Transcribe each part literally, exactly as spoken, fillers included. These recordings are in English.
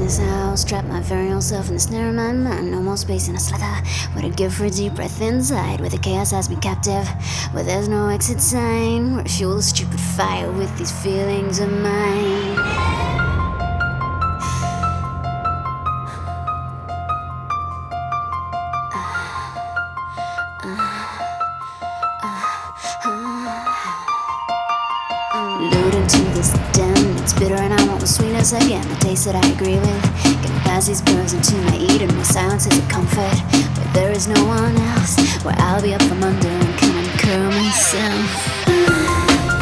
this house, trap my very own self in the snare of my mind. No more space in a slither. What I'd give for a deep breath inside, where the chaos has me captive, where there's no exit sign, where I fuel the stupid fire with these feelings of mine. Lured into this den, it's bitter and I want the sweetness again. The taste that I agree with, can pass these birds into my eating. My silence is a comfort, but there is no one else, where I'll be up from under and can incur myself.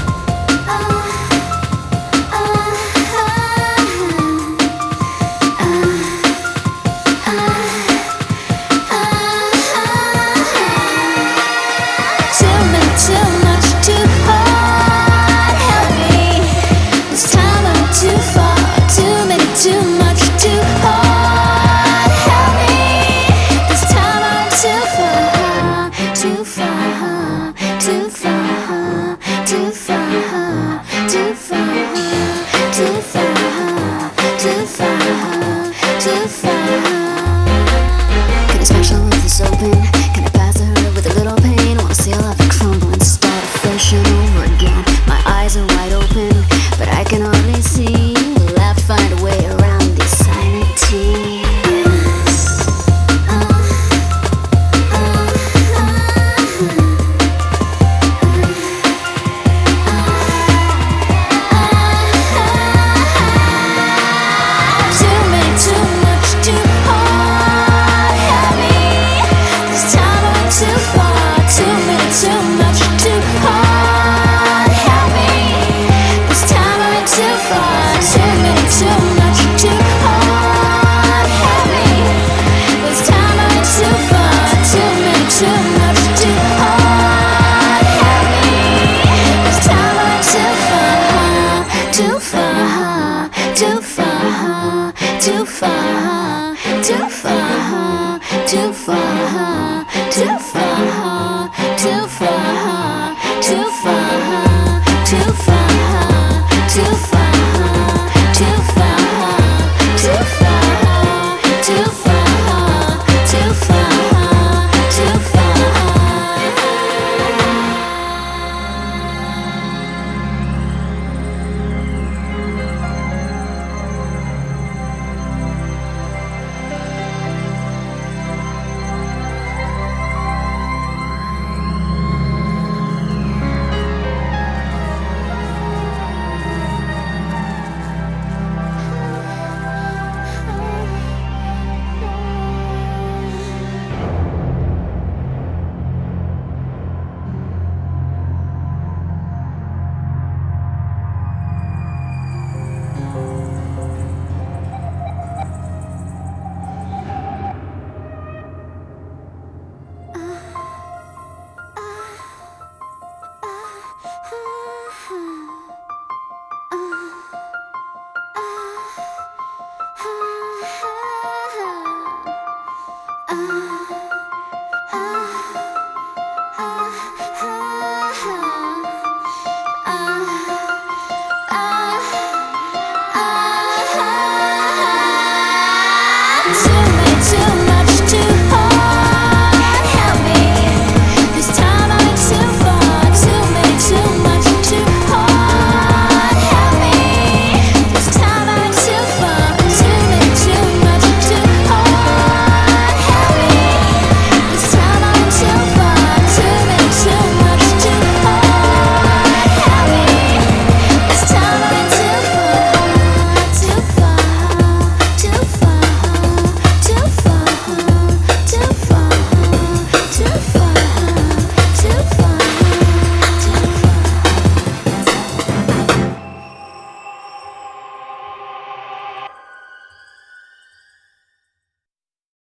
Open, can I pass her with a little pain? Wanna see all of it crumble and start fresh and over again. My eyes are wide open, but I can hardly see. We'll have to find a way around these silent tears. Too far, too far, too far, too far, too far, too far, too far, too far, too far, too far, too far, too far, too far, too far. Uh